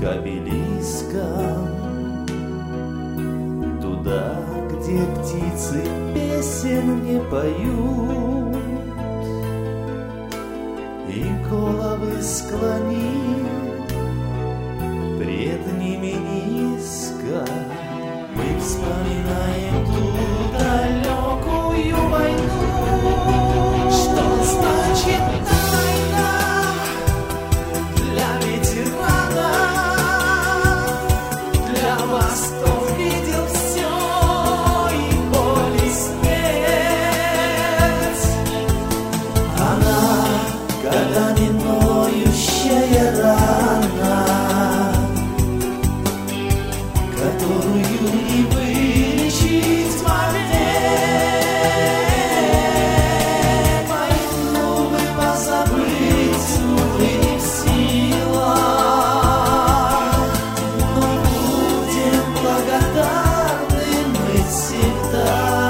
к обелискам, туда, где птицы песен не поют, и головы склонив пред ними низко, мы вспоминаем ту далекую войну. Что значит тайна для ветерана, для вас, кто видел все и боль, и смерть? Она годами ноющая рана, которую не вылечить вовек. Войну бы позабыть, увы, не в силах, но будем благодарны мы всегда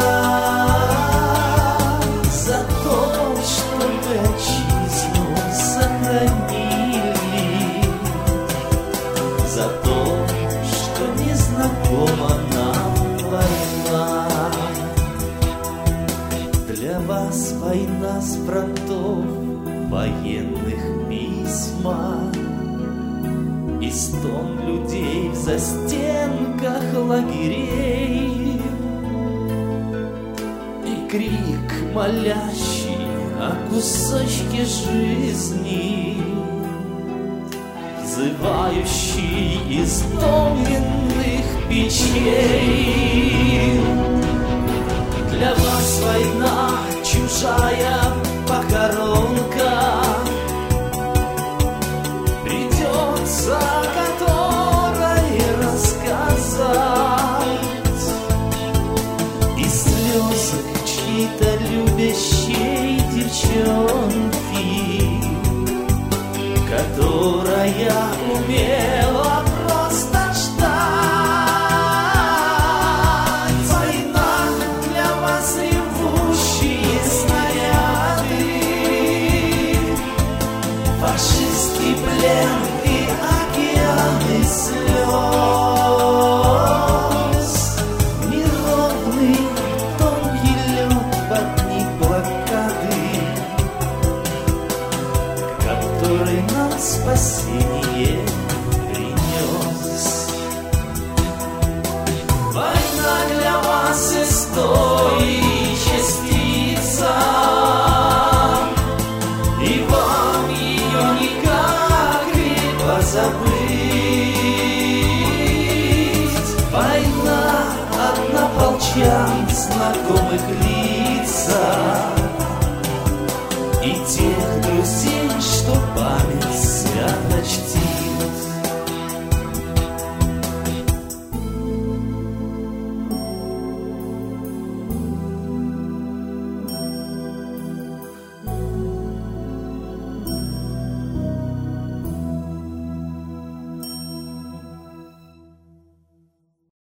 за то, что мы отчизну сохранили, за то, что незнакома нам война. Для вас война с фронтов военных письма и стон людей в застенках лагерей, и крик, молящий о кусочке жизни, взывающий из доменных печей. Для вас война чужая похоронка, придется которой рассказать, и слезы чьей-то любящей девчонки, которая умела просто ждать. Война для вас ревущие снаряды, фашистский плен и океаны слез, неровный тонкий лед под них блокады, который нам спасение принес. Война для вас истории частица, и вам ее никак не позабыть. Война однополчан, знакомых лиц,